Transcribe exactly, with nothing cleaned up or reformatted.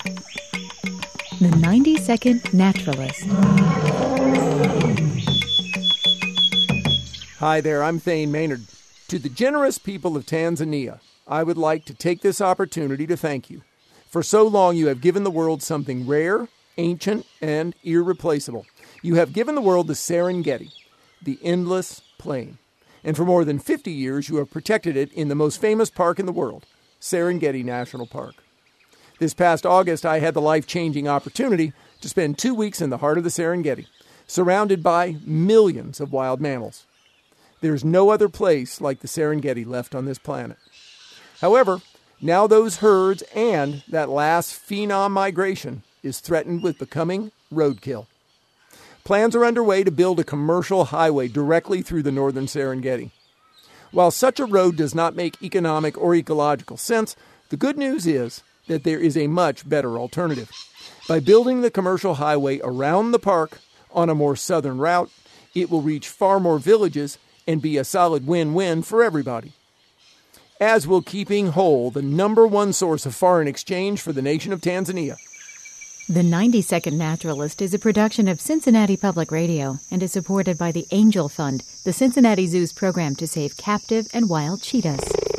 The ninety-second Naturalist. Hi there, I'm Thane Maynard. To the generous people of Tanzania, I would like to take this opportunity to thank you. For so long, you have given the world something rare, ancient, and irreplaceable. You have given the world the Serengeti, the endless plain. And for more than fifty years, you have protected it in the most famous park in the world, Serengeti National Park. This past August, I had the life-changing opportunity to spend two weeks in the heart of the Serengeti, surrounded by millions of wild mammals. There's no other place like the Serengeti left on this planet. However, now those herds and that last phenom migration is threatened with becoming roadkill. Plans are underway to build a commercial highway directly through the northern Serengeti. While such a road does not make economic or ecological sense, the good news is that there is a much better alternative. By building the commercial highway around the park on a more southern route, it will reach far more villages and be a solid win-win for everybody. As will keeping whole the number one source of foreign exchange for the nation of Tanzania. The ninety-second Naturalist is a production of Cincinnati Public Radio and is supported by the Angel Fund, the Cincinnati Zoo's program to save captive and wild cheetahs.